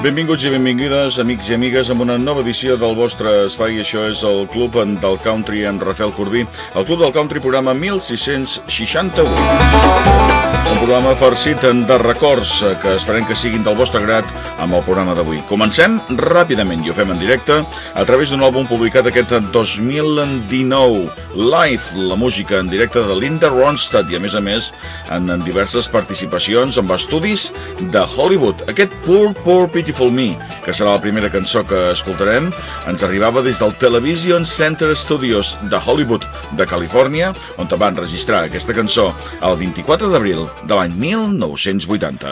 Benvinguts i benvingudes, amics i amigues, amb una nova edició del vostre espai. Això és el Club del Country amb Rafael Corbí. El Club del Country, programa 1661. Un programa farcit de records que esperem que siguin del vostre grat amb el programa d'avui. Comencem ràpidament i ho fem en directe a través d'un àlbum publicat aquest 2019. Live, la música en directe de Linda Ronstadt i a més en diverses participacions amb estudis de Hollywood. Aquest Poor Pitiful Me, que serà la primera cançó que escoltarem, ens arribava des del Television Center Studios de Hollywood, de Califòrnia, on van registrar aquesta cançó el 24 d'abril de l'any 1980.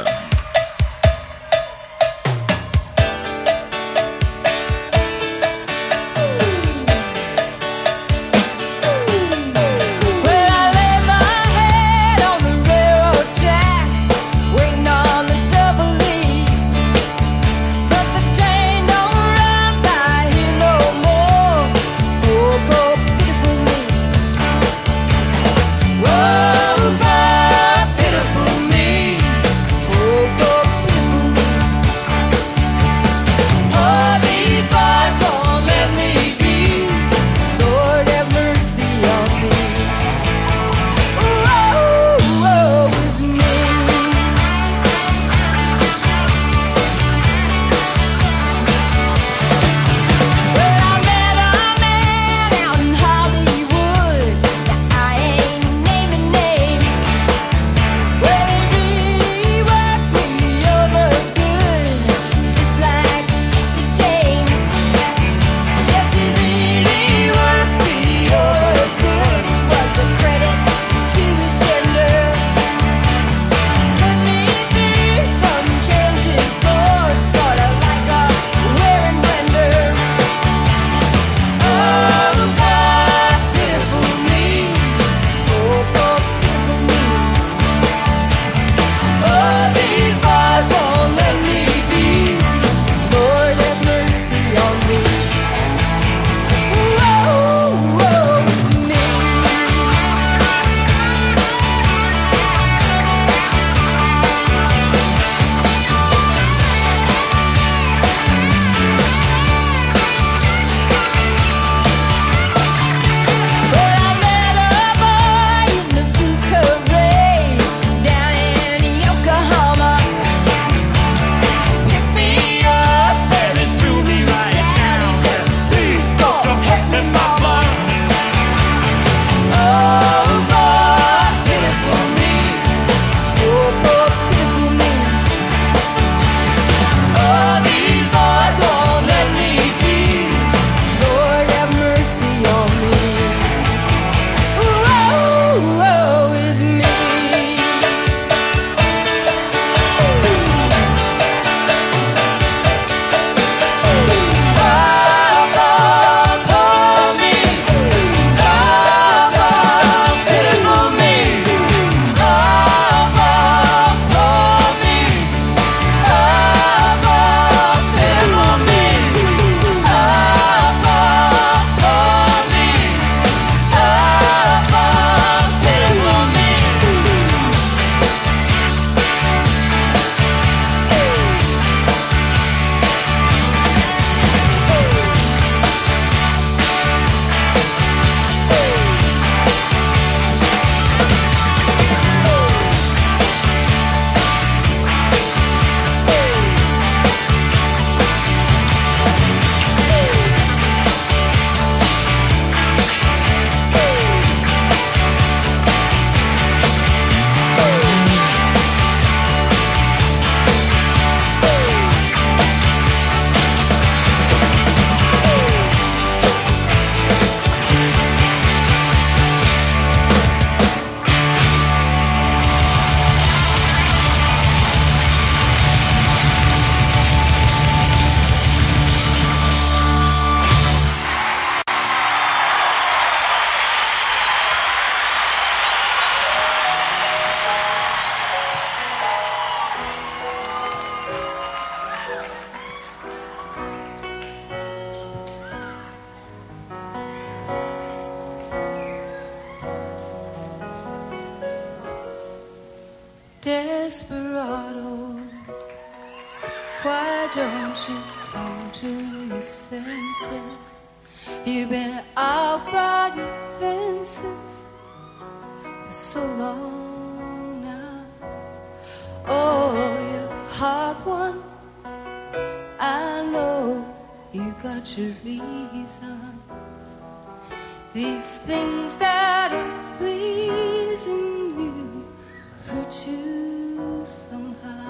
Desperado, Why don't you come to your senses? You've been out riding fences for so long now. Oh, you're a hard one. I know you got your reasons. These things that are pleasing you hurt you somehow.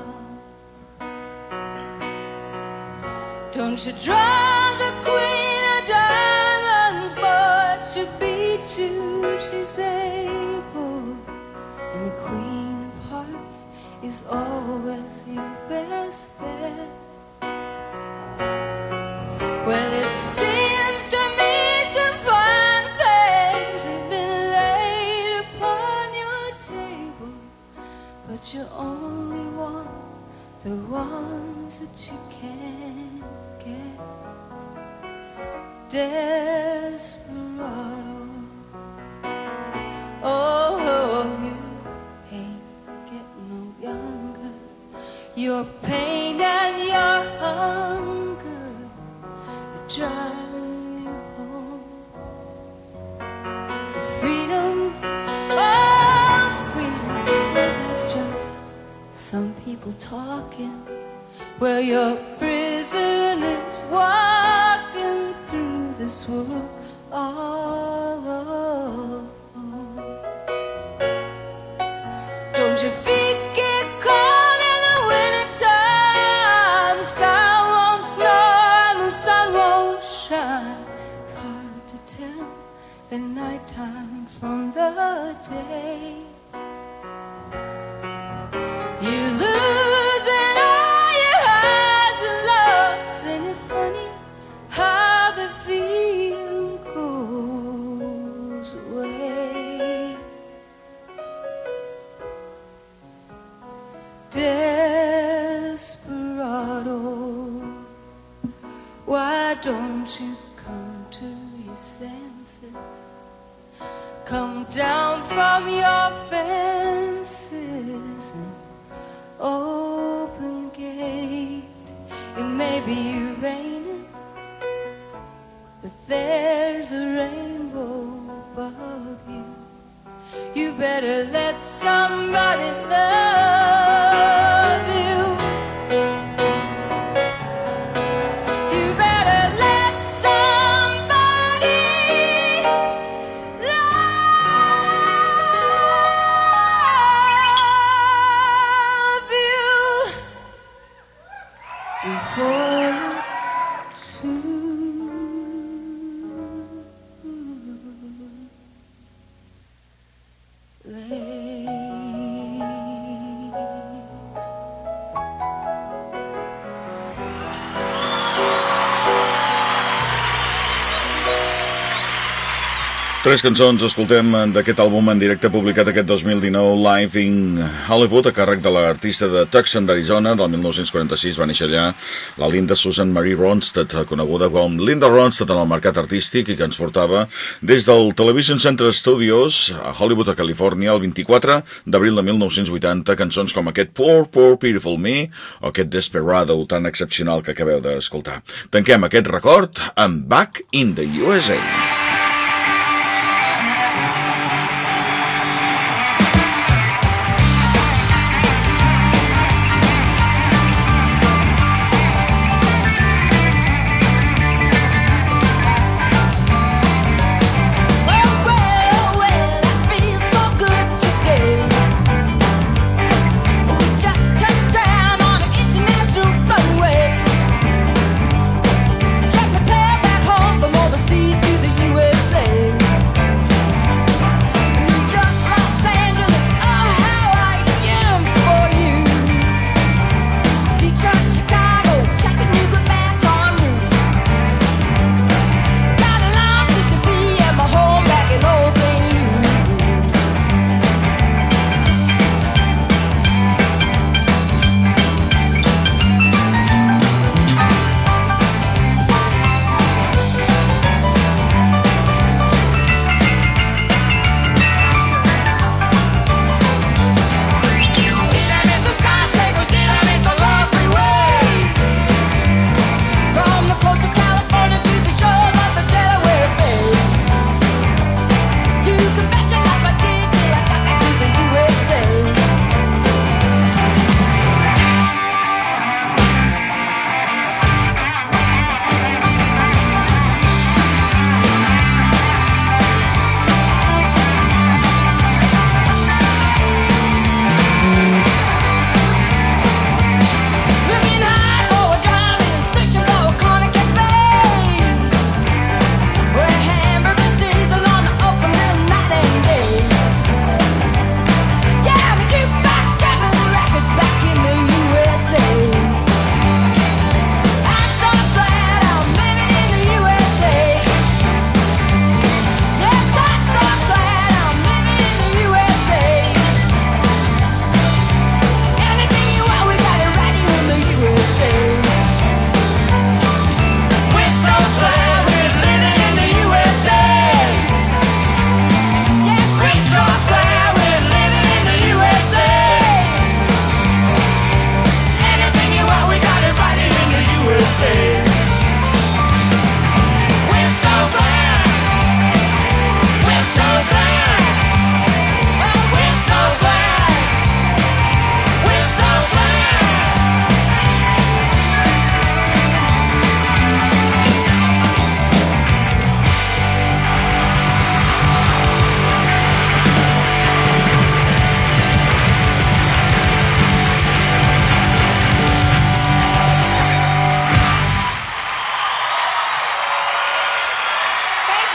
Don't you drive the queen of diamonds, but she beat you, she's able. And the queen of hearts is always your best bet. Well, it seems to me some fine things have been laid upon your table, but you only want the ones that you can't get. Desperado, oh, you ain't getting no younger. Your pain and your hunger are driving you home. Freedom, oh, freedom, well, that's just some people talking. Well, you're prisoners walking through this world all alone. Don't your feet get cold in the wintertime? The sky won't snow and the sun won't shine. It's hard to tell the nighttime from the day. You losing all your highs and lows. Ain't it funny how the feeling goes away? Desperado, why don't you come to your senses? Come down from your fences and open gate. It may be raining, but there's a rainbow above you. You better let somebody love you. You better let somebody love you before it's too late. 3 cançons escoltem d'aquest àlbum en directe publicat aquest 2019, Live in Hollywood, a càrrec de l'artista de Tucson, d'Arizona, del 1946, va néixer allà, la Linda Susan Marie Ronstadt, coneguda com Linda Ronstadt en el mercat artístic i que ens portava des del Television Center Studios a Hollywood, a Califòrnia, el 24 d'abril de 1980, cançons com aquest Poor, Poor, Beautiful Me o aquest Desperado tan excepcional que acabeu d'escoltar. Tanquem aquest record amb Back in the USA. Prepare back home from overseas to the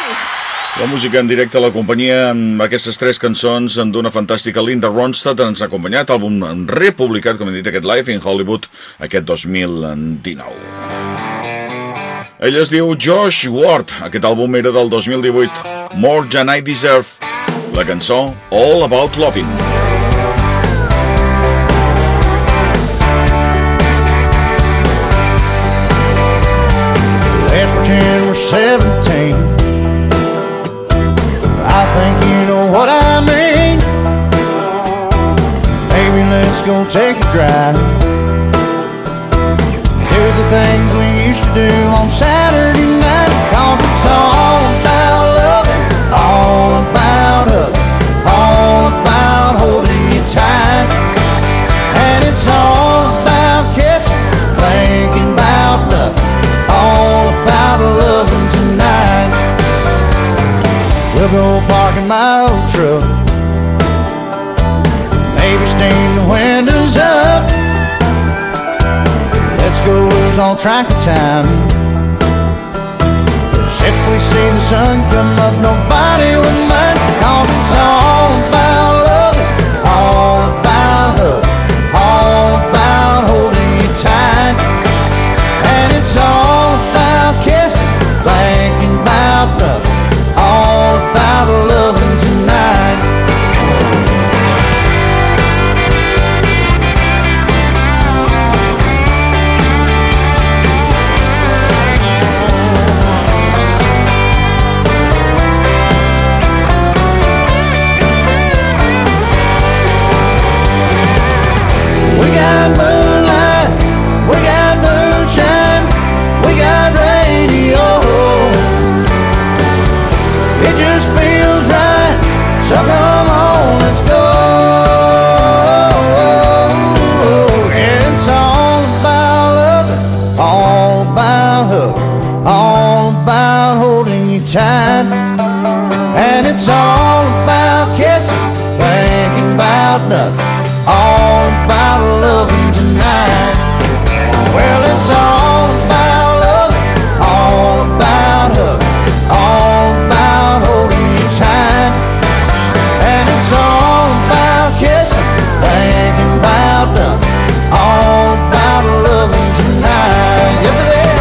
La música en directe a la companyia amb aquestes 3 cançons d'una fantàstica Linda Ronstadt ens ha acompanyat, àlbum republicat, com he dit, aquest Live in Hollywood aquest 2019. Ell es diu Josh Ward, aquest àlbum era del 2018, More Than I Deserve, la cançó All About Loving. Let's pretend we're 17. I think you know what I mean. Maybe let's go take a drive. Do the things we used to do on Saturday night. 'Cause it's all about loving, all about hugging, all about holding you tight. And it's all about kissing, thinking about nothing, all about loving tonight. We'll go park in my old truck, maybe steam the windows up. Let's go lose all track of time. 'Cause if we see the sun come up, nobody would mind. 'Cause it's all about loving, all about hugging, all about holding you tight. And it's all about kissing, thinking about nothing, all about loving tonight. We got moonlight, we got moonshine, we got radio. It just feels right, so come on, let's go. It's all about loving, all about hugging, all about holding you tight. And it's all about kissing, thinking about nothing, all about loving tonight. Well, it's all about loving, all about hugging, all about holding you tight. And it's all about kissing, thinking about nothing, all about loving tonight. Yes, it is.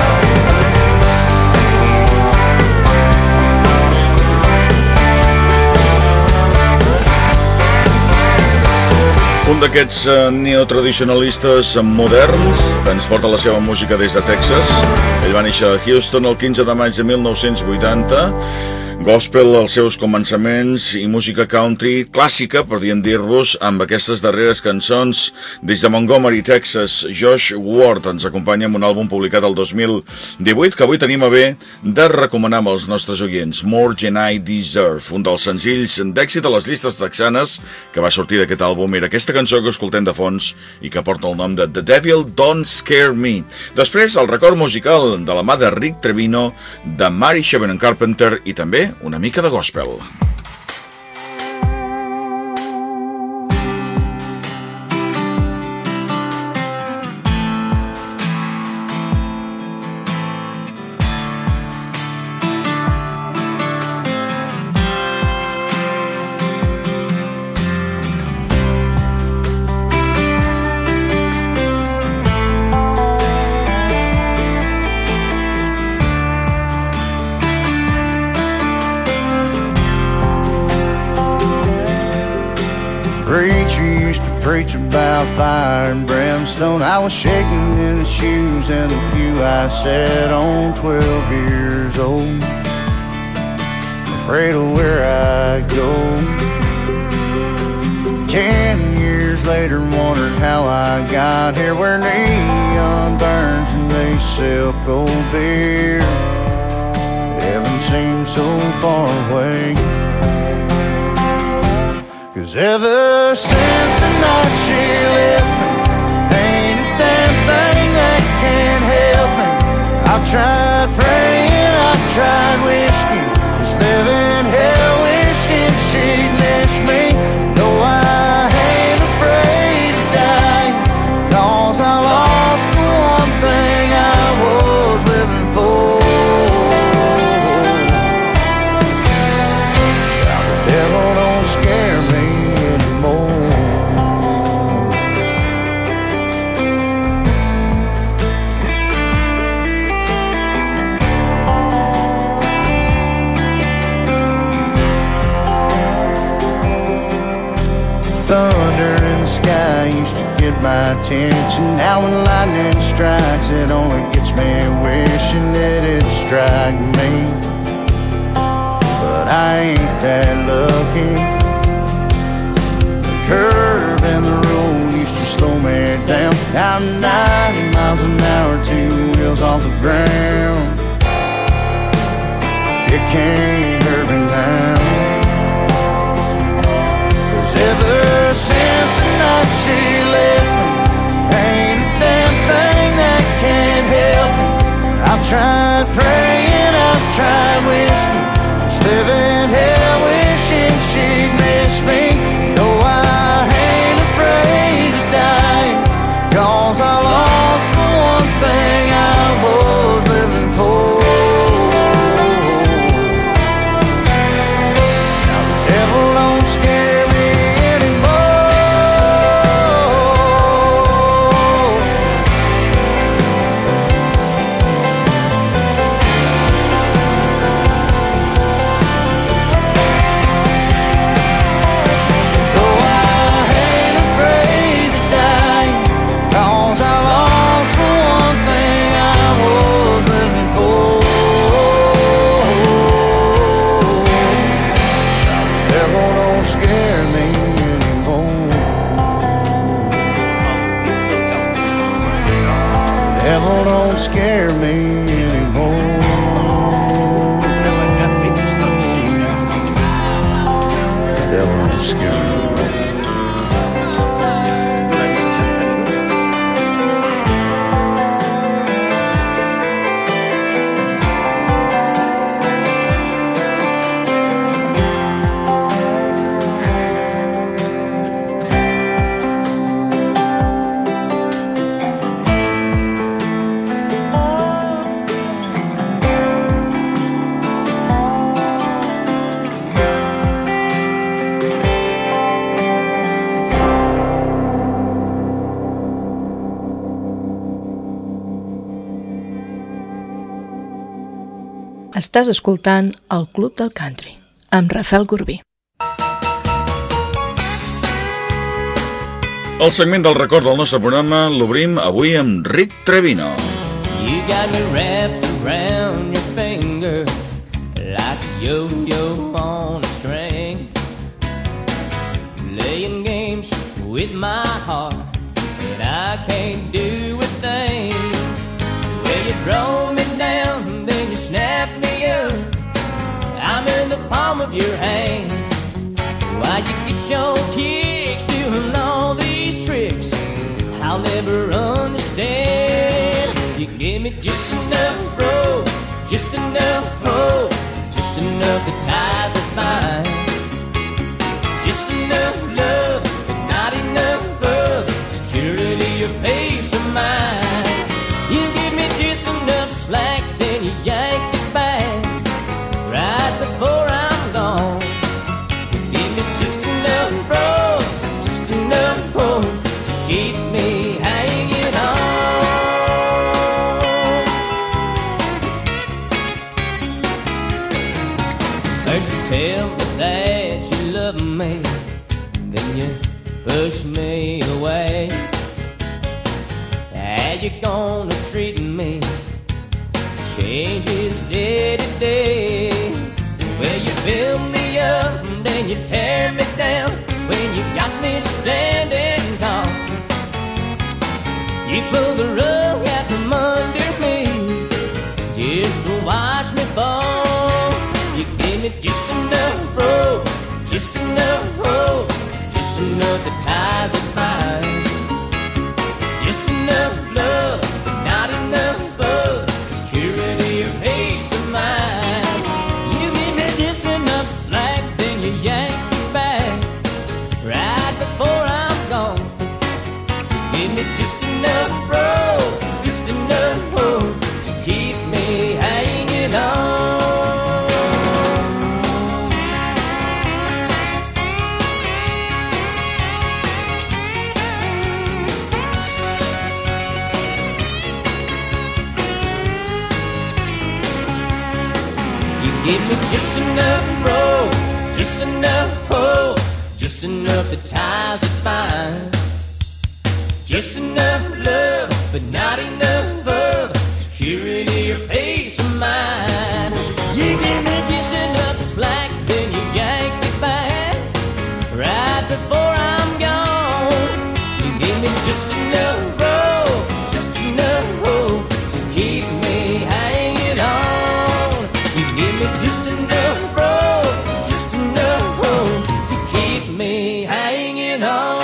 Un d'aquests neotradicionalistes moderns que ens porta la seva música des de Texas. Ell va néixer a Houston el 15 de maig de 1980. Gospel als seus començaments i música country clàssica, podríem dir-vos, amb aquestes darreres cançons. Des de Montgomery, Texas, Josh Ward ens acompanya amb un àlbum publicat el 2018 que avui tenim a bé de recomanar amb els nostres oients, More Than I Deserve, un dels senzills d'èxit a les llistes texanes que va sortir d'aquest àlbum. Era aquesta cançó que escoltem de fons i que porta el nom de The Devil Don't Scare Me. Després, el record musical de la mà de Rick Trevino, de Mary Chevron Carpenter i també una mica de gospel. Preacher used to preach about fire and brimstone. I was shaking in the shoes in the pew I sat on, 12 years old, afraid of where I'd go. 10 years later, wondered how I got here, where neon burns and they sell cold beer. Heaven seems so far away. 'Cause ever since the night she left me, ain't a damn thing that can help me. I've tried praying, I've tried whiskey, just living hell wishing she'd miss me. Though I ain't afraid to die, 'cause I lost the one thing I was living for. used to get my attention. Now when lightning strikes, it only gets me wishing that it'd strike me. But I ain't that lucky. The curve in the road used to slow me down. Now 90 miles an hour, 2 wheels off the ground. It can't hurt me now. 'Cause ever since the night she left me, ain't a damn thing that can't help me. I've tried praying, I've tried whiskey, just living hell wishing she'd miss me. Though I ain't afraid of dying, 'cause I lost the one thing I was living for. Now the devil don't scare me scare me anymore. Devil don't scare me. Estàs escoltant el Club del Country amb Rafael Corbí. El segment del record del nostre programa l'obrim avui amb Rick Trevino. You got me wrapped around your finger like a yo-yo on a string, playing games with my heart and I can't do a thing. Well, you throw me down, then you snap me up, I'm in the palm of your hand. Why you get your kicks doing all these tricks I'll never understand. You give me just enough rope, just enough hope, just enough that ties us bind, just enough love, but not enough of security or peace of mind. You give me just enough slack, then you yank it back right before I'm gone. You give me just enough rope, just enough hope to keep me hanging on. First you tell me that you love me, then you push me away. How you gonna treat me changes day to day. Well, you build me up, then you tear me down. When you got me standing tall, you pull the rug out from under me just to watch me fall. You give me just enough rope, just enough hope, just enough that ties us bind, just enough love, but not enough of security or peace of mind. You give me just enough slack, then you yank it back right before I'm gone. You give me just enough rope, just enough hope to keep me hanging on. Give me just enough rope, just enough hope, just enough that ties us bind, just enough love, but not enough of security or peace of mind. You give me just enough slack, then you yank me back right before I'm gone. You give me just enough rope, just enough rope to keep me hanging on. You give me just enough rope, just enough rope to keep me hanging on.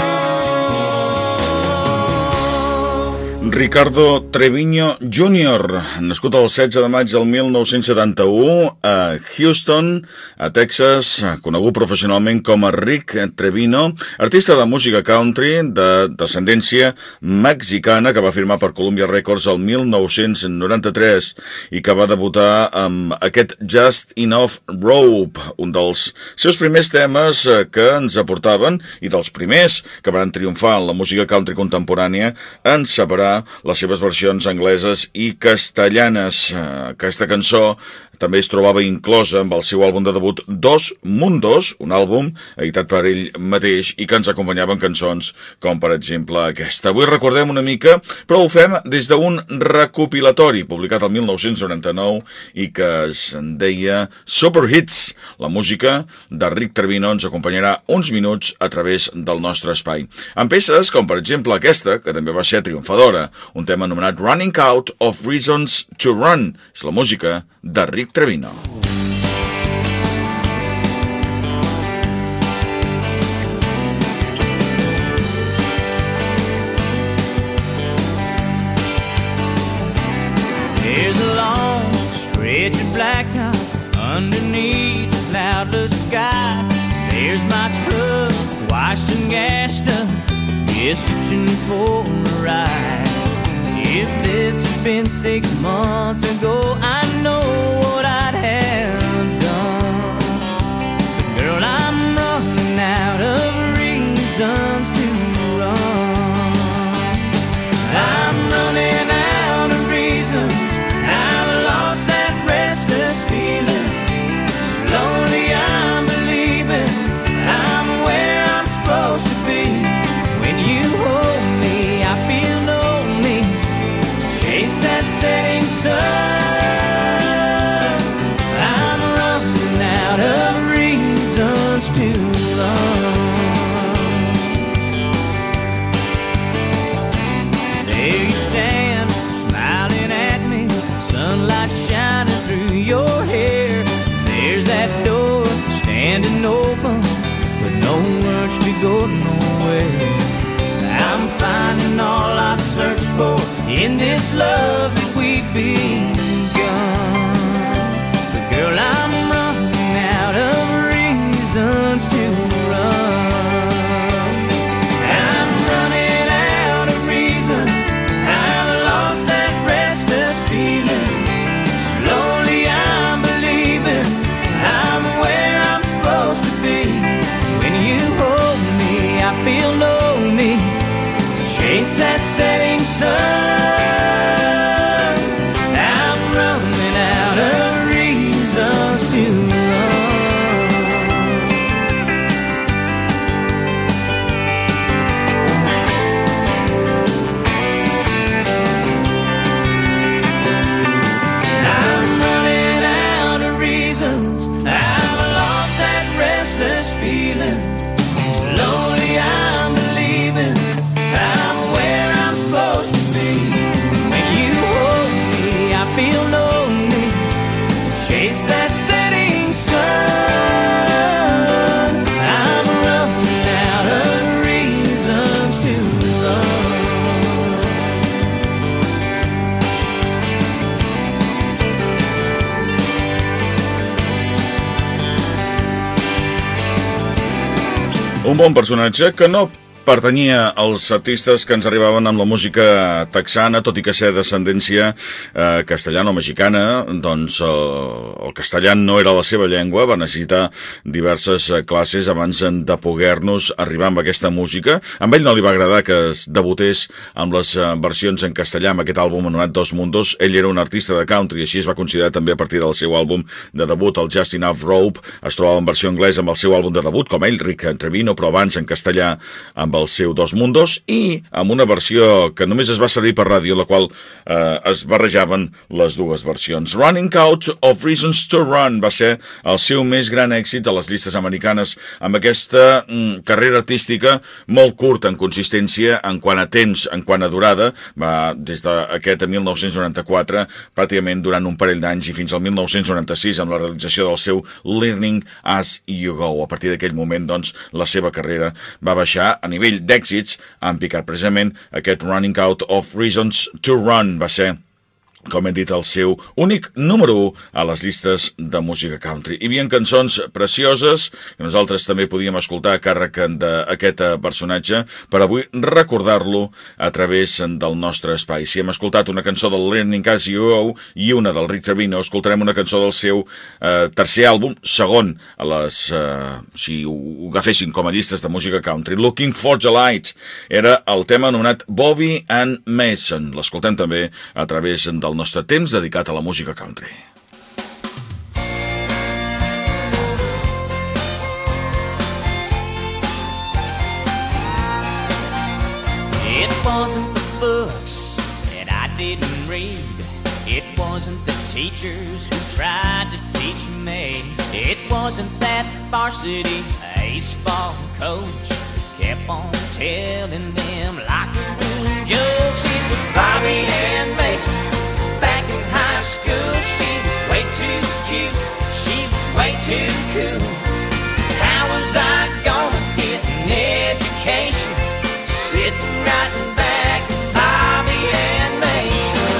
Ricardo Treviño Jr., nascut el 16 de maig del 1971 a Houston, a Texas, conegut professionalment com a Rick Trevino, artista de música country de descendència mexicana que va firmar per Columbia Records el 1993 i que va debutar amb aquest Just Enough Rope, un dels seus primers temes que ens aportaven i dels primers que van triomfar en la música country contemporània en separar les seves versions angleses i castellanes. Aquesta cançó també es trobava inclosa amb el seu àlbum de debut Dos Mundos, un àlbum editat per ell mateix i que ens acompanyava en cançons com per exemple aquesta. Avui recordem una mica, però ho fem des d'un recopilatori publicat el 1999 i que es deia Super Hits. La música de Rick Trevino ens acompanyarà uns minuts a través del nostre espai. Amb peces com per exemple aquesta, que també va ser triomfadora, un tema anomenat Running Out of Reasons to Run. És la música de Rick Trevino. There's a long stretch of blacktop underneath the cloudless sky. There's my truck, washed and gassed up, just itching for a ride. If this had been 6 months ago, I know what I'd have done. But girl, I'm running out of reasons to run. I'm running out of reasons. I've lost that restless feeling. Slowly I'm believing I'm where I'm supposed to be. When you hold me, I feel lonely. Chase that setting sun. I'm running out of reasons to run. There you stand, smiling at me, sunlight shining through your hair. There's that door standing open, with no urge to go nowhere. I'm finding all I've searched for in this love that we've begun. But girl, I'm running out of reasons to run. I'm running out of reasons. I've lost that restless feeling. Slowly I'm believing I'm where I'm supposed to be. When you hold me, I feel lonely. Chase that setting sun. I'm running out of reasons to run. I'm running out of reasons. I've lost that restless feeling. Slowly I'm believing I'm where I'm supposed to be. When you hold me, I feel lonely. Chase that setting sun. I'm running out of reasons to run. Un bon personatge que no pertanyia als artistes que ens arribaven amb la música texana, tot i que ser descendència castellano-mexicana, doncs el castellà no era la seva llengua, va necessitar diverses classes abans de poder-nos arribar amb aquesta música. A ell no li va agradar que es debutés amb les versions en castellà amb aquest àlbum anomenat Dos Mundos. Ell era un artista de country, així es va considerar també a partir del seu àlbum de debut, el Just Enough Rope. Es trobava en versió anglesa amb el seu àlbum de debut, com ell, Rick Trevino, però abans en castellà amb amb el seu Dos Mundos i amb una versió que només es va servir per ràdio, la qual es barrejaven les dues versions. Running Out of Reasons to Run va ser el seu més gran èxit a les llistes americanes, amb aquesta carrera artística molt curta en consistència, en quant a temps, en quant a durada, va des d'aquest 1994, pràcticament durant un parell d'anys, i fins al 1996 amb la realització del seu Learning As You Go. A partir d'aquell moment, doncs, la seva carrera va baixar a nivell d'èxits, han picat precisament aquest Running Out of Reasons to Run. Va ser, com hem dit, el seu únic número 1 a les llistes de música country. Hi havia cançons precioses que nosaltres també podíem escoltar a càrrec d'aquest personatge per avui recordar-lo a través del nostre espai. Si hem escoltat una cançó del Learning As You Go i una del Rick Trevino, escoltarem una cançó del seu tercer àlbum, segon a les, si ho agafessin com a llistes de música country. Looking for the Light era el tema anomenat Bobby and Mason. L'escoltem també a través del nostre temps dedicat a la música country. It wasn't the books that I didn't read. It wasn't the teachers who tried to teach me. It wasn't that varsity baseball coach who kept on telling them locker room jokes. It was Bobby and Mason. Back in high school, she was way too cute. She was way too cool. How was I gonna get an education sitting right in back of Bobby and Mason?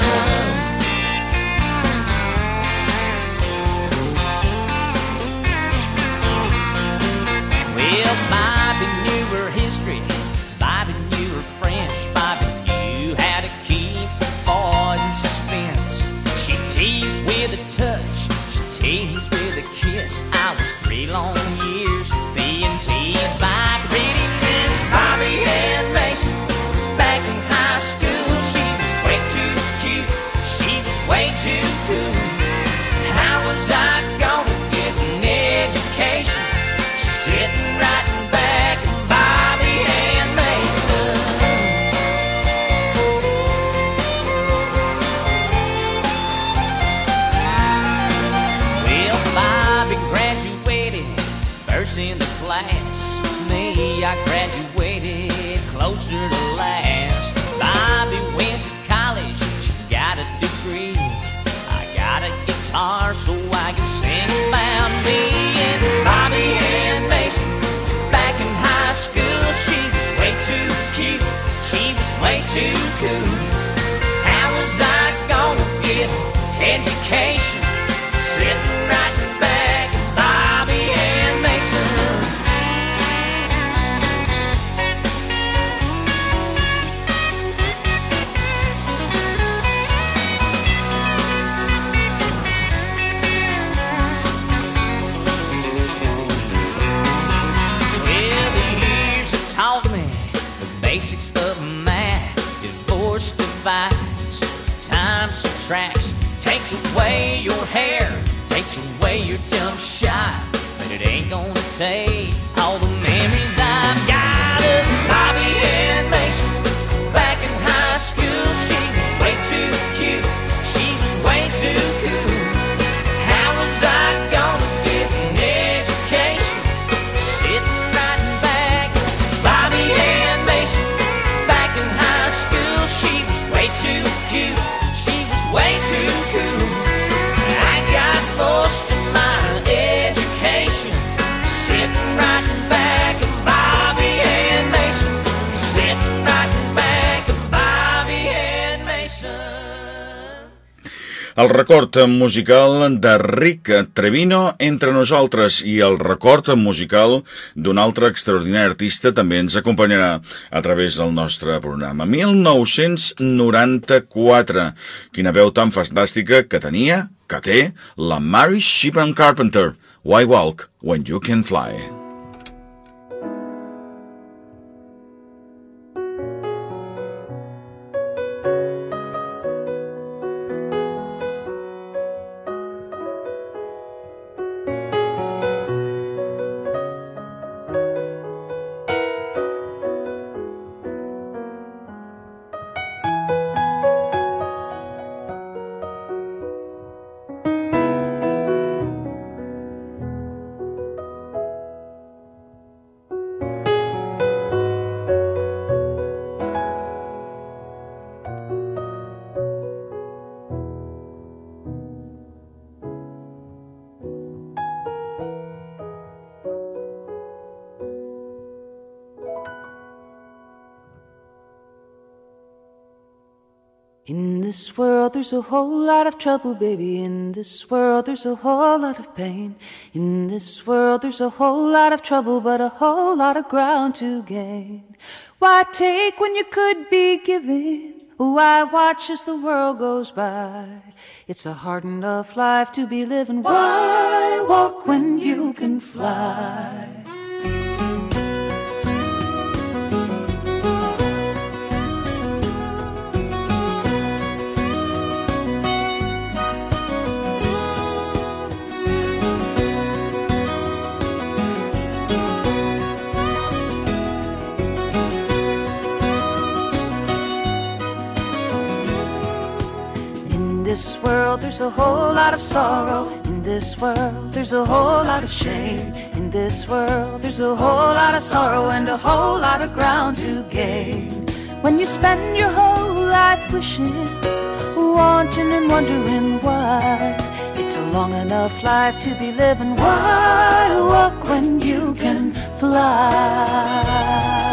Well, Bobby knew her history. Bobby knew her French. Bobby knew how to keep the boys in suspense. She teased with a touch, she teased with a kiss. I was 3 long years being teased by pretty Miss Bobby and Mason. Back in high school, she was way too cute, she was way too cool. How was I gonna get an education sitting right in back of Bobby and Mason? Well, Bobby graduated first in the class. Me, I graduated closer to last. Bobby went to college, she got a degree. I got a guitar so I can sing about me and Bobby and Mason. Back in high school, she was way too cute, she was way too cool. How was I gonna get education sitting right in back of Bobby and Mason? Well, the years have taught me the basics of math. Divorce divides, time subtracts, takes away your hair, takes away your jump shot, but it ain't gonna take all the memories I've got of Bobby and Mason. Back in high school, she was way too cute, she was way too cool. How was I gonna get an education sitting right in back of Bobby and Mason? Back in high school, she was way too cute, she was way too cool. I got most of my education sitting right in back of Bobby and Mason. Sitting right in back of Bobby and Mason. El record musical de Rick Trevino entre nosaltres i el record musical d'un altre extraordinari artista també ens acompanyarà a través del nostre programa. 1994. Quina veu tan fantàstica que tenia, que té, la Mary Shipman Carpenter. Why Walk When You Can Fly? this world there's a whole lot of trouble, baby. In this world there's a whole lot of pain. In this world there's a whole lot of trouble, but a whole lot of ground to gain. Why take when you could be giving? Why watch as the world goes by? It's a hard enough life to be living. Why walk when you can fly? In this world there's a whole lot of sorrow. In this world there's a whole lot of shame. In this world there's a whole lot of sorrow and a whole lot of ground to gain. When you spend your whole life wishing, wanting and wondering why, it's a long enough life to be living. Why walk when you can fly?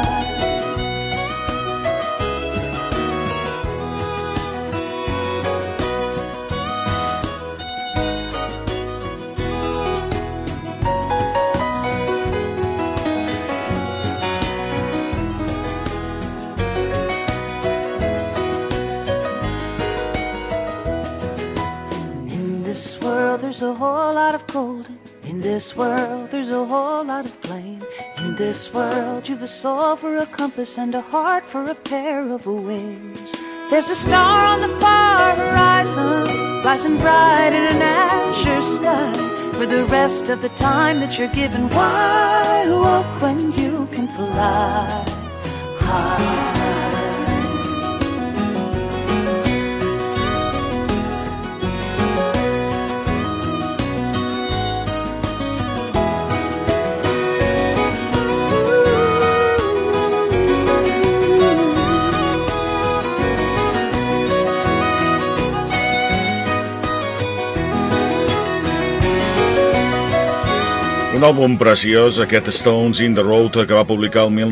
There's a whole lot of golden. In this world there's a whole lot of blame. In this world you've a soul for a compass and a heart for a pair of wings. There's a star on the far horizon, rising bright in an azure sky. For the rest of the time that you're given, why walk when you can fly high? Un àlbum preciós, aquest Stones in the Road, que va publicar el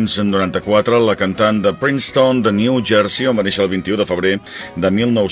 1994 la cantant de Princeton, de New Jersey, on va néixer el 21 de febrer de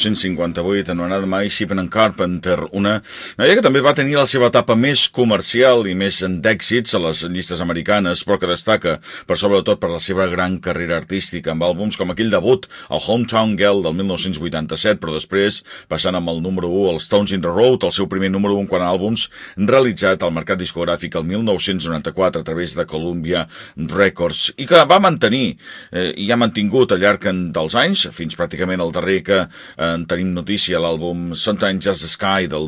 1958, anomenada My Shippen and Carpenter, una noia que també va tenir la seva etapa més comercial i més d'èxits a les llistes americanes, però que destaca per sobretot per la seva gran carrera artística, amb àlbums com aquell debut, el Hometown Girl del 1987, però després passant amb el número 1, el Stones in the Road, el seu primer número 1 quant a àlbums, realitzat al mercat discogràfic el 1994 a través de Columbia Records, i que va mantenir i ha mantingut al llarg dels anys, fins pràcticament el darrer que tenim notícia, l'àlbum Sometimes Just the Sky del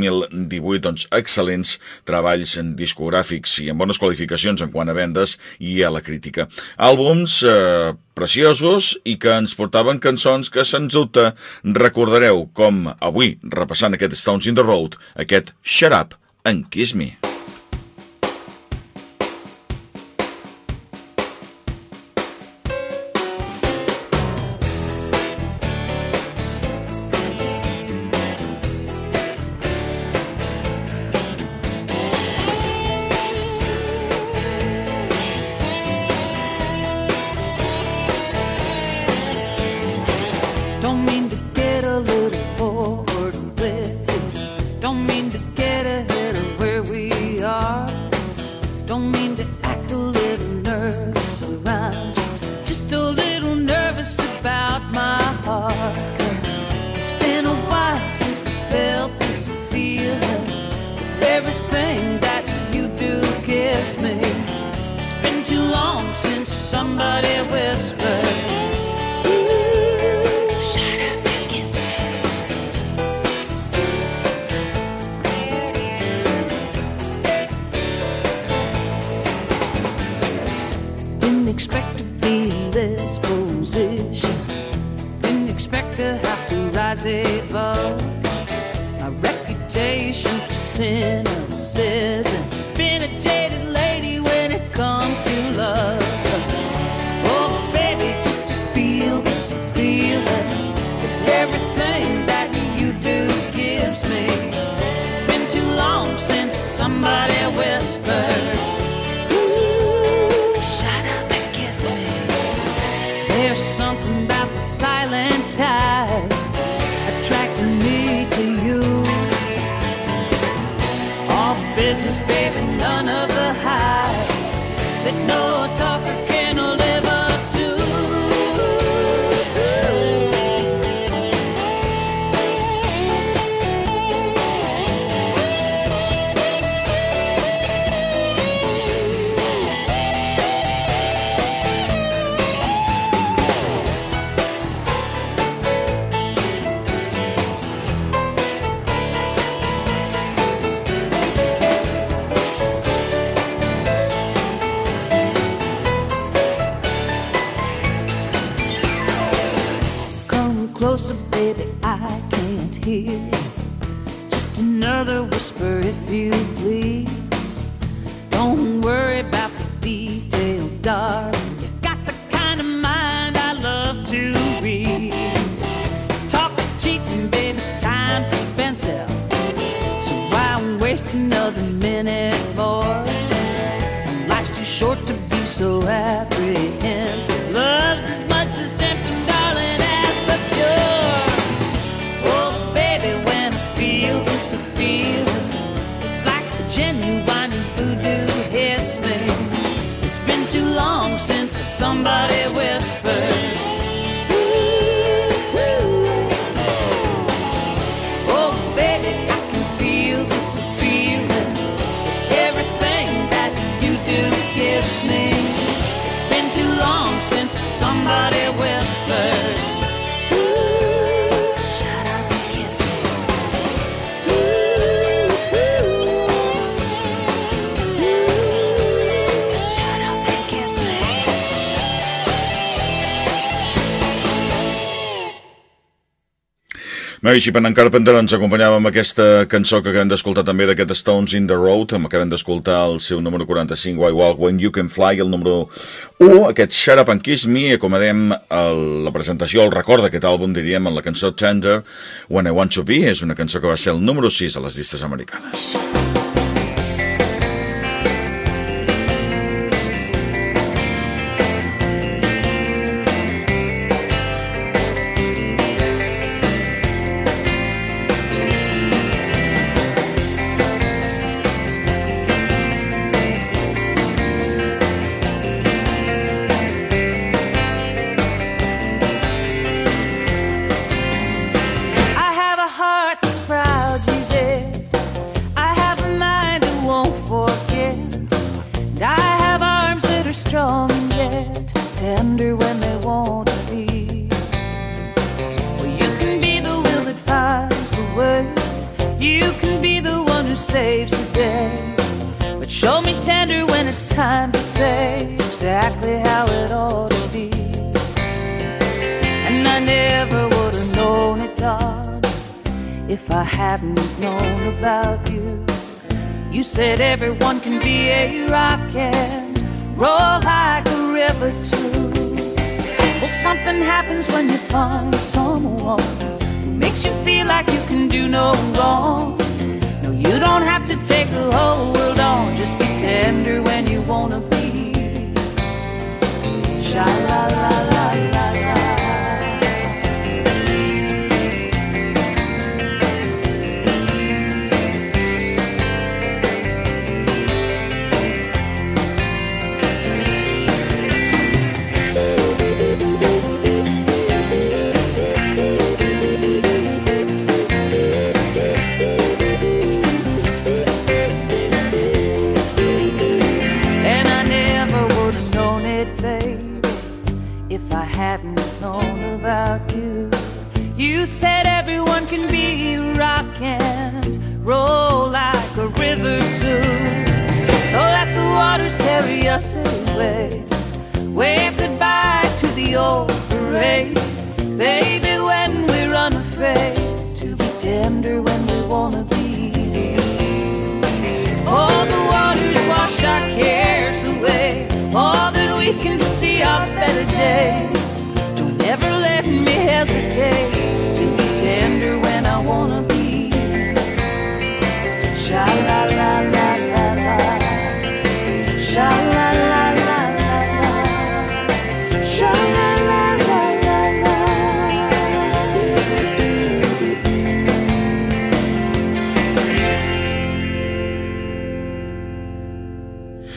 2018, doncs excel·lents treballs discogràfics i amb bones qualificacions en quant a vendes i a la crítica. Àlbums preciosos i que ens portaven cançons que sens dubte recordareu, com avui, repassant aquest Stones in the Road, aquest Shut Up and Kiss Me. There's something about the silent tide that no talker can live up to. Closer, baby, I can't hear. Just another whisper, if you please. Don't worry about the details, darling. You got the kind of mind I love to read. Talk is cheap and baby, time's expensive. So why waste another minute more? Life's too short to be so apprehensive. Love's as much the symptom, darling, as the cure. Oh, baby, when I feel this, I feel it. It's like the genuine voodoo hits me. It's been too long since somebody whispered. Oh, baby, I can feel this, I feel it. Everything that you do gives me. It's been too long since somebody whispered. Shut up and kiss me. Shut up and kiss me. Mary Chapin and Carpenter ens acompanyava amb aquesta cançó que acabem d'escoltar també d'aquest Stones in the Road. Acabem d'escoltar el seu número 45, Why Walk When You Can Fly, el número 1, aquest Shut Up and Kiss Me. Acomodem la presentació, el record d'aquest àlbum, diríem, en la cançó Tender, When I Want to Be. És una cançó que va ser el número 6 a les llistes americanes. I have a heart that's proud, you did. I have a mind that won't forget. And I have arms that are strong and yet tender when they want to be. Well, you can be the will that finds the way. You can be the one who saves the day. But show me tender when it's time to say exactly how it ought to be. And I never would have known it, darling, if I hadn't known about you. You said everyone can be a rock and roll like a river too. Well, something happens when you find someone who makes you feel like you can do no wrong. No, you don't have to take the whole world on. Just be tender when you wanna be. Sha-la-la-la-la-la. And I never would have known it, babe, if I hadn't known about you. You said everyone can be rock and roll like a river too. So let the waters carry us away. Wave goodbye to the old parade. Baby, when we're unafraid to be tender when we wanna be. All the waters wash our cares away. All that we can see are better days. Don't ever let me hesitate to be tender when I wanna be. Sha-la-la-la-la-la. Sha-la-la-la-la-la. Sha-la-la-la-la-la.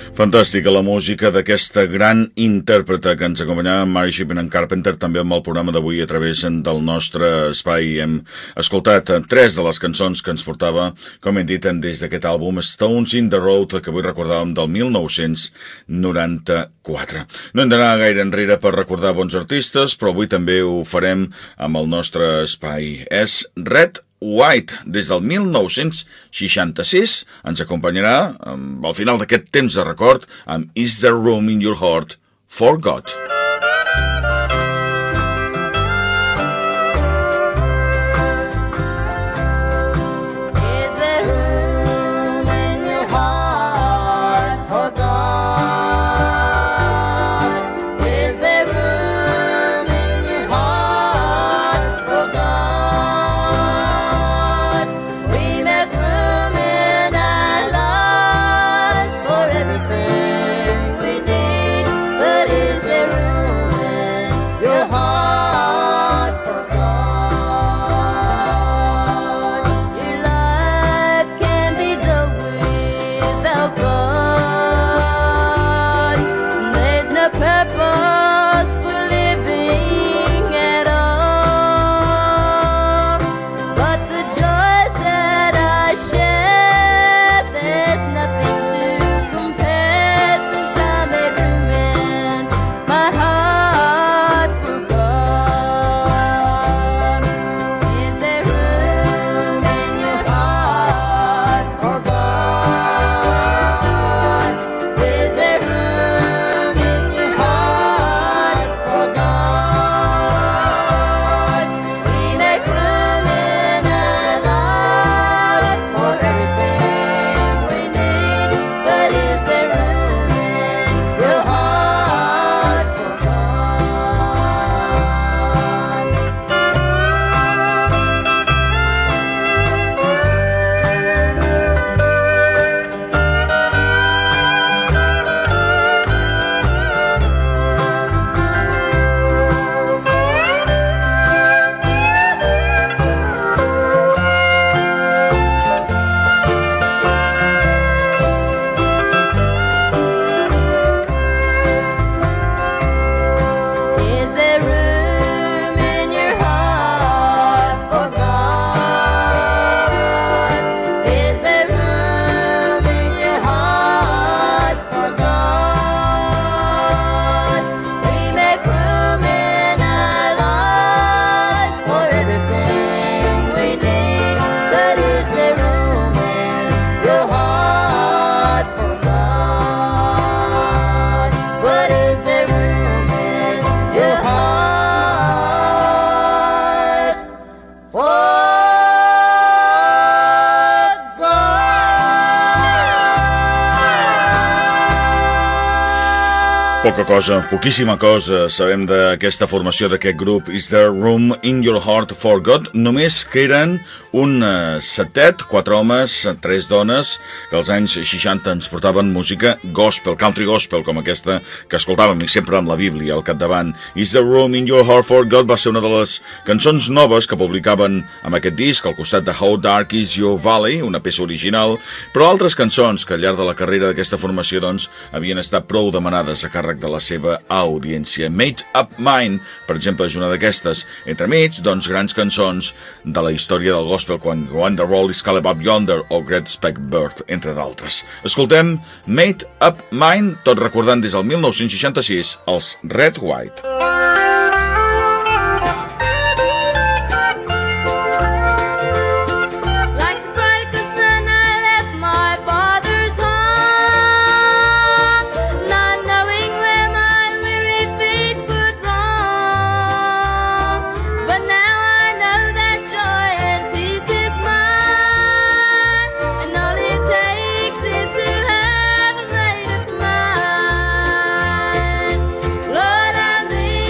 Fantàstica la música d'aquesta gran intèrpreta que ens acompanyava, Mary Chapin Carpenter, també amb el programa d'avui a través del nostre espai. Hem escoltat 3 de les cançons que ens portava, com hem dit, des d'aquest àlbum Stones in the Road, que avui recordàvem del 1994. No hem d'anar gaire enrere per recordar bons artistes, però avui també ho farem amb el nostre espai. És Red White, des del 1966, ens acompanyarà al final d'aquest temps de record amb Is There Room in Your Heart for God? Poca cosa, poquíssima cosa sabem d'aquesta formació d'aquest grup Is There Room in Your Heart for God? Només que eren un setet, 4 homes, 3 dones, que als anys 60 ens portaven música gospel, country gospel, com aquesta que escoltàvem, i sempre amb la Bíblia al capdavant. Is There Room in Your Heart for God va ser una de les cançons noves que publicaven amb aquest disc, al costat de How Dark Is Your Valley, una peça original, però altres cançons que al llarg de la carrera d'aquesta formació doncs havien estat prou demanades a càrrec de la seva audiència. Made Up Mine, per exemple, és una d'aquestes. Entremig, doncs, grans cançons de la història del gospel, quan When the Roll is Caleb Up Yonder o Great Spec Bird, entre d'altres. Escoltem Made Up Mine, tot recordant des del 1966 els Red White. Lord, I'm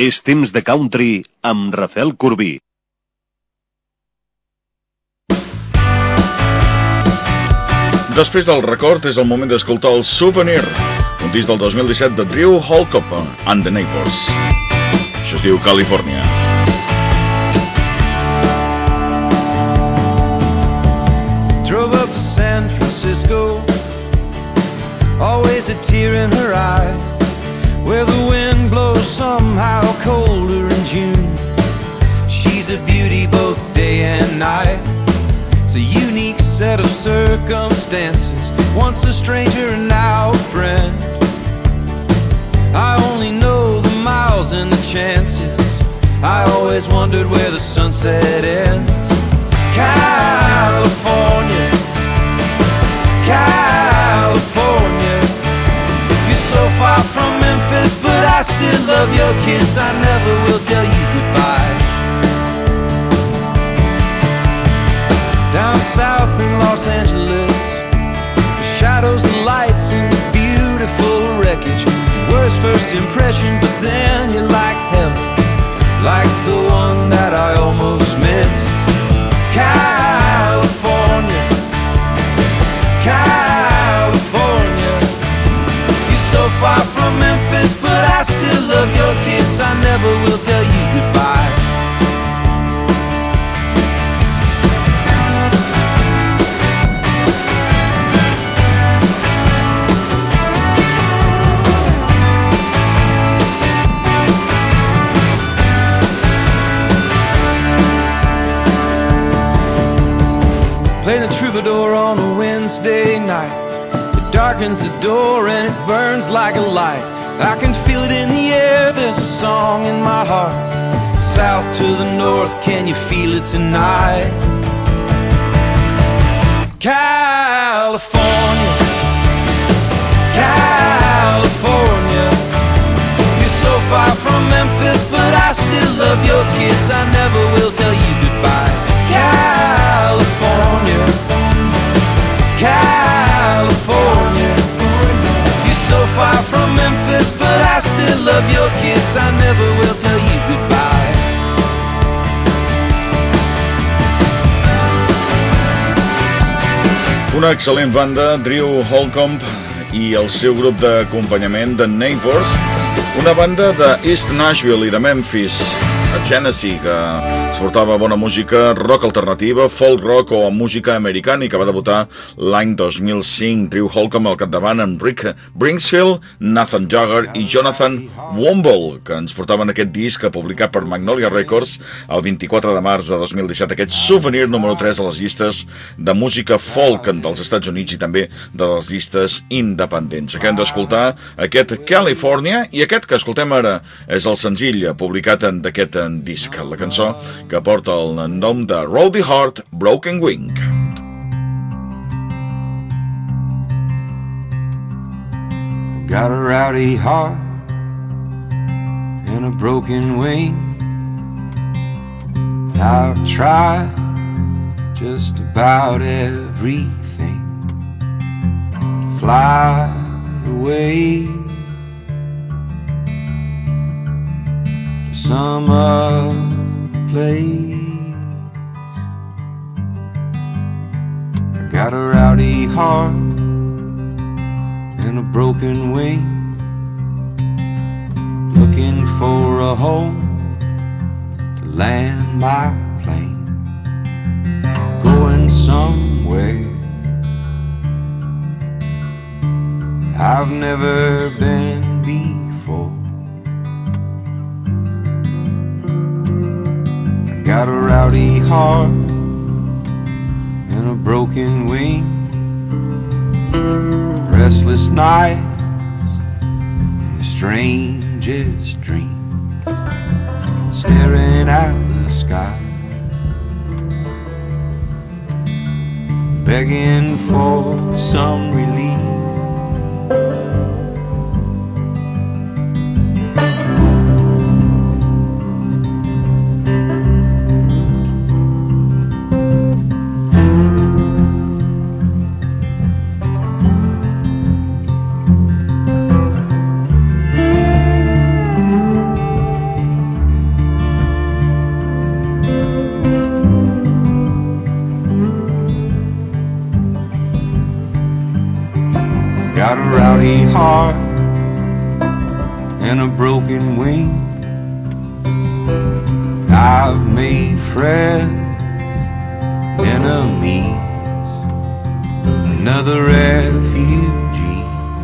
És temps de country amb Rafael Corbí. Després del record és el moment d'escoltar el Souvenir, un disc del 2017 de Drew Holcomb and the Neighbors. Això es diu California. Drove up to San Francisco, always a tear in her eye, where the wind blows somehow colder in June. She's a beauty both day and night. It's a unique set of circumstances, once a stranger and now a friend. I only know the miles and the chances. I always wondered where the sunset ends. California, California, you're so far from Memphis, but I still love your kiss. I never will tell you goodbye. Down south in Los Angeles, the shadows and lights and the beautiful wreckage. Worst first impression, but then you're like heaven, like the one that I almost missed. California, California, you're so far from Memphis, but I still love your kiss. I never will tell you goodbye. Play the troubadour on a Wednesday night. It darkens the door and it burns like a light. I can feel it in the air, there's a song in my heart. South to the north, can you feel it tonight? California, California, you're so far from Memphis, but I still love your kiss. I never will tell you goodbye. California, California, you're so far from Memphis, but I still love your kiss. I never will tell you goodbye. Una excel·lent banda, Drew Holcomb i el seu grup d'acompanyament de Neighbors, una banda de East Nashville i de Memphis, a Tennessee, que exportava bona música, rock alternativa, folk rock o música americana i que va debutar l'any 2005. Drew Holcomb al capdavant amb Rick Bringsfield, Nathan Jagger i Jonathan Womble, que ens portaven aquest disc publicat per Magnolia Records el 24 de març de 2017, aquest Souvenir número 3 a les llistes de música folk dels Estats Units i també de les llistes independents. Acabem d'escoltar aquest California i aquest que escoltem ara és el senzill publicat d'aquest disc, la cançó que porta el nom de Rowdy Heart, Broken Wing. Got a rowdy heart and a broken wing. I've tried just about everything to fly away to some other place. I got a rowdy heart and a broken wing, looking for a home to land my plane, going somewhere I've never been before. I got a rowdy heart and a broken wing, restless nights and the strangest dream, staring at the sky, begging for some relief. rowdy heart and a broken wing. I've made friends, enemies, another refugee,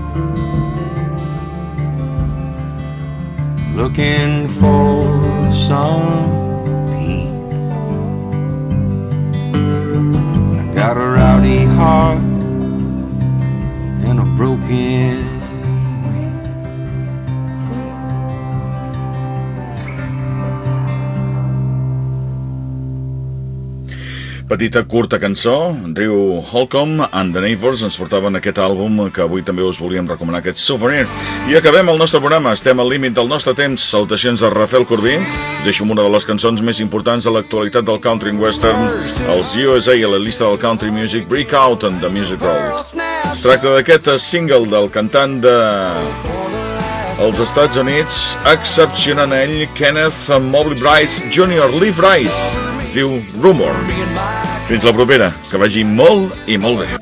looking for some peace. I got a rowdy heart and a broken wing. Petita, curta cançó, Drew Holcomb and the Neighbors ens portaven aquest àlbum que avui també us volíem recomanar, aquest Souvenir. I acabem el nostre programa, estem al límit del nostre temps. Salutacions de Rafael Corbí. Us deixo amb una de les cançons més importants de l'actualitat del country and western, els USA a la llista del country music, Breakout and the Music Road. Es tracta d'aquest single del cantant dels Estats Units, excepcionant a ell, Kenneth Mobley Bryce Jr., Lee Bryce. Es diu Rumor. Fins la propera, que vagi molt i molt bé.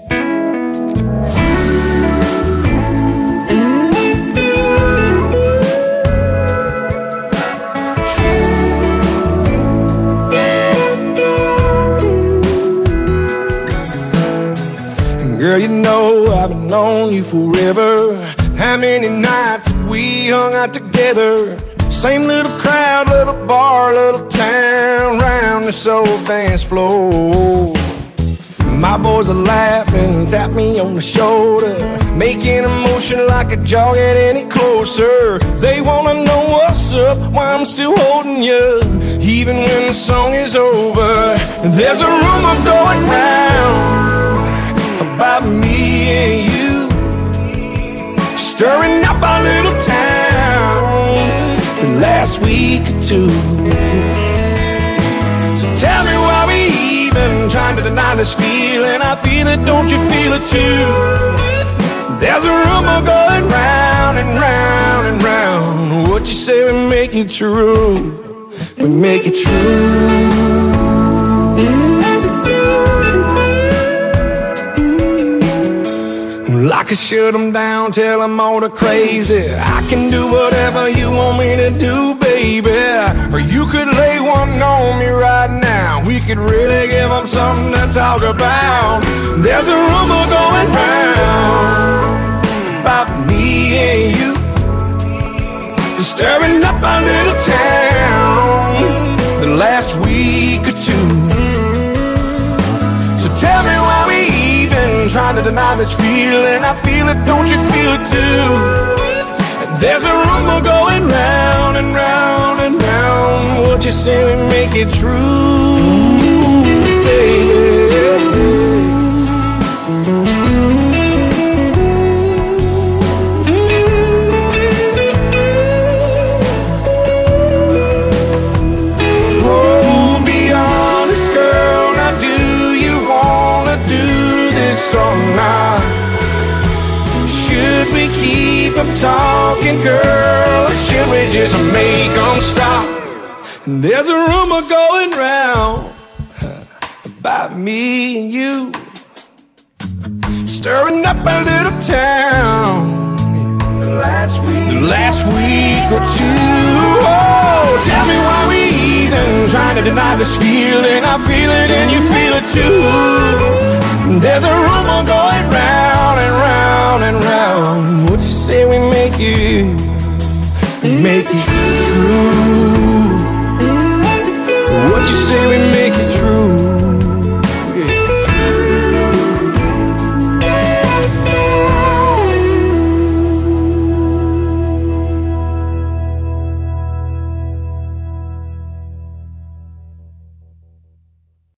Girl, you know I've known you forever. How many nights have we hung out together? Same little crowd, little bar, little town, round this old dance floor. My boys are laughing, tap me on the shoulder, making a motion like a jog get any closer. They wanna know what's up, why I'm still holding you, even when the song is over. There's a rumor going round about me and you, stirring up our little town for last week or two. So tell me why we even trying to deny this feeling. I feel it, don't you feel it too? There's a rumor going round and round and round. What you say we make it true, we make it true. I could shut them down, tell them all they're crazy. I can do whatever you want me to do, baby. Or you could lay one on me right now. We could really give them something to talk about. There's a rumor going round about me and you, stirring up our little town the last week or two. So tell me why we even trying to deny this feeling. I feel it, don't you feel it too? There's a rumor going round and round and round. What you say we make it true, baby. Oh, be honest, girl, now do you wanna do this or not? Should we keep them talking, girl, or should we just make them stop? There's a rumor going round about me and you, stirring up a little town the last week or two. Oh, tell me why we even trying to deny this feeling. I feel it and you feel it too. There's a rumor going round and round and round. What you say we make it true? What you say we make